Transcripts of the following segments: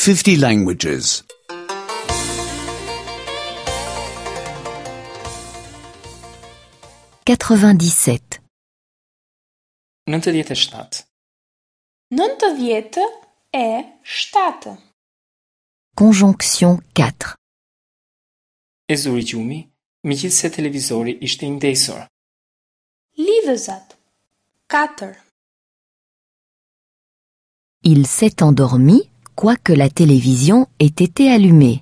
50 languages. 97. 97. 97. Conjonction 4. E zuri gjumi, megjithse televizori ishte I ndesur. Lidhëzat 4. Il s'est endormi quoique la télévision ait été allumée.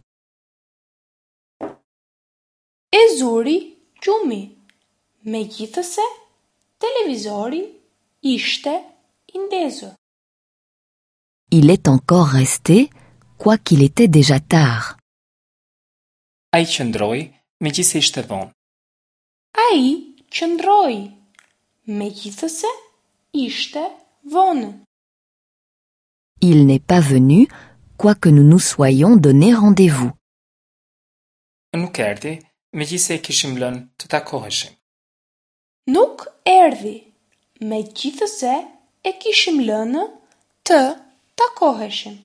E zuri gjumi, megjithëse televizori ishte I ndezur. Il est encore resté quoiqu'il était déjà tard. Ai qëndroi, megjithse ishte vonë. Ai qëndroi, megjithëse ishte vonë. Il n'est pas venu quoique nous nous soyons donné rendez-vous. Nuk erdhi, megjithse e kishim lënë të takoheshim. Nuk erdhi, megjithëse e kishim lënë të takoheshim.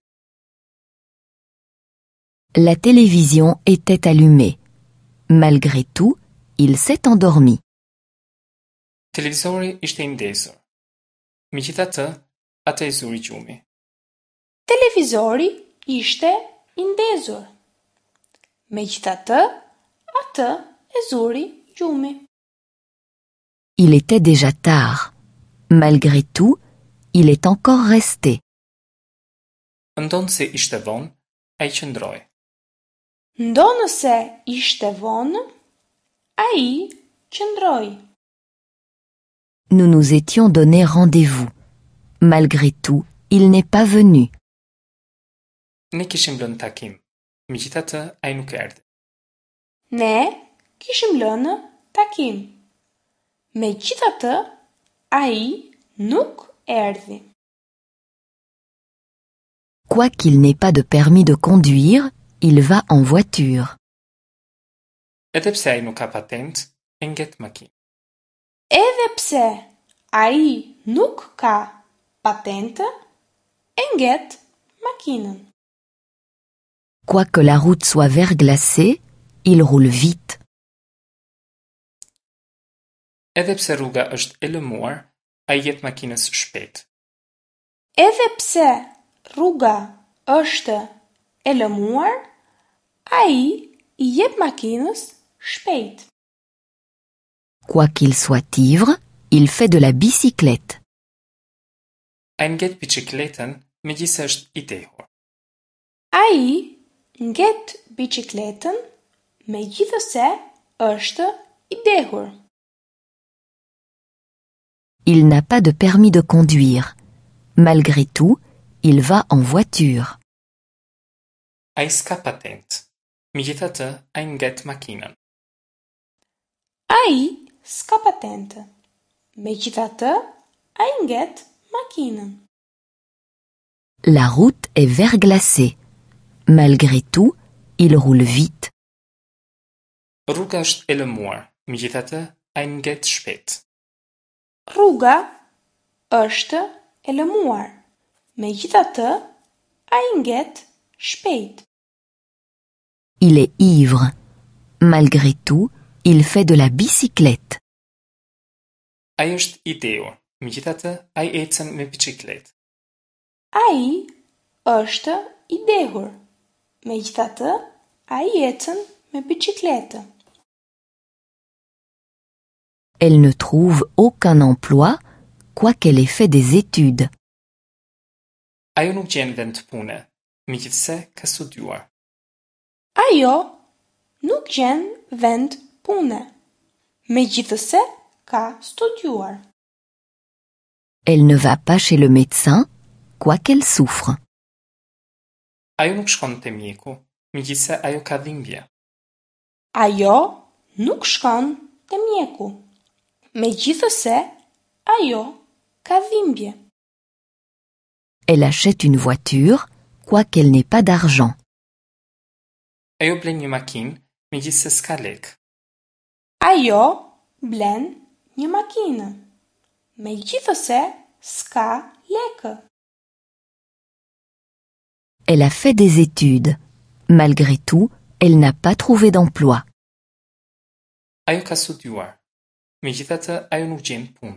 La télévision était allumée. Malgré tout, il s'est endormi. Televizori ishte I ndezur. Megjithatë, atë e zuri gjumi. Televizori ishte I ndezur. Megjithatë, atë e zuri gjumi. Il était déjà tard. Malgré tout, il est encore resté. Ndonë se ishte vonë, ai qëndroi. Ndonëse ishte vonë, ai qëndroi. Nous nous étions donné rendez-vous. Malgré tout, il n'est pas venu. Ne kishim lënë takim. Megjithatë, ai nuk erdhi. Ne kishim lënë takim. Megjithatë, ai nuk erdhi. Quoiqu'il n'ait pas de permis de conduire, il va en voiture. Edhe pse ai nuk ka patent, e ngjet makinë. Edhe pse ai nuk ka patente, e ngjet makinën. Quoique la route soit verglacée, il roule vite. Edhe pse rruga është e lëmuar, ai jep makinës shpejt. Edhe pse rruga është e lëmuar, ai I jep makinës shpejt. Quoi qu'il soit ivre, il fait de la bicyclette. Ai ngjet biçikletën megjithse është I dehur. Ai ngjet biçikletën megjithëse është I dehur. Il n'a pas de permis de conduire. Malgré tout, il va en voiture. Ai s'ka patent. Megjithatë, ai ngjet makinën. Ai s'ka patente. Megjithatë, ai ngjet makinën. La route est verglacée. Malgré tout, il roule vite. Rruga është e lëmuar. Megjithatë, ai ngjet shpejt. Rruga është e lëmuar. Megjithatë, ai ngjet shpejt. Il est ivre. Malgré tout, il fait de la bicyclette. Ai është I dehur. Megjithatë, ai ecën me biçikletë. Ai është I dehur. Megjithatë, ai ecën me biçikletë. Elle ne trouve aucun emploi, quoiqu'elle ait fait des études. Ajo nuk gjen vend pune, megjithse ka studiuar. Ajo nuk gjen vend pune, megjithëse ka studiuar. Elle ne va pas chez le médecin, quoiqu'elle souffre. Ajo nuk shkon te mjeku, megjithse ajo ka dhimbje. Ajo nuk shkon te mjeku, megjithëse ajo ka dhimbje. Elle achète une voiture, quoiqu'elle n'ait pas d'argent. Ajo blen një makinë, megjithse s'ka lekë. Ajo blen një makinë, megjithëse s'ka lekë. elle a fait des études. Malgré tout, elle n'a pas trouvé d'emploi. Ajo ka studiuar. Megjithatë, ajo nuk gjen punë.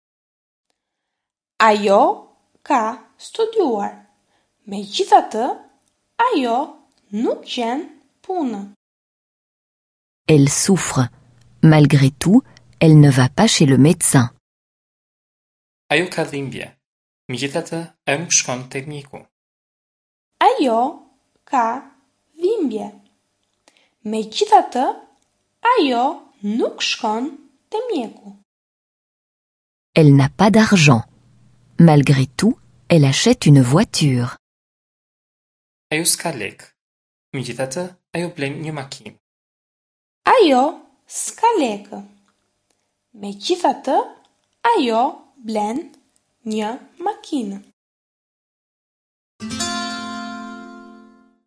Ajo ka studiuar. Megjithatë, ajo nuk gjen punë. Elle souffre. Malgré tout, elle ne va pas chez le médecin. Ajo ka dhimbje. Megjithatë, ajo nuk shkon tek mjeku. Ajo ka dhimbje. Megjithatë, ajo nuk shkon te mjeku. Elle n'a pas d'argent. Malgré tout, elle achète une voiture. Ajo s'ka lek. Megjithatë, ajo blen një makinë. Ajo s'ka lekë. Megjithatë, ajo blen një makinë.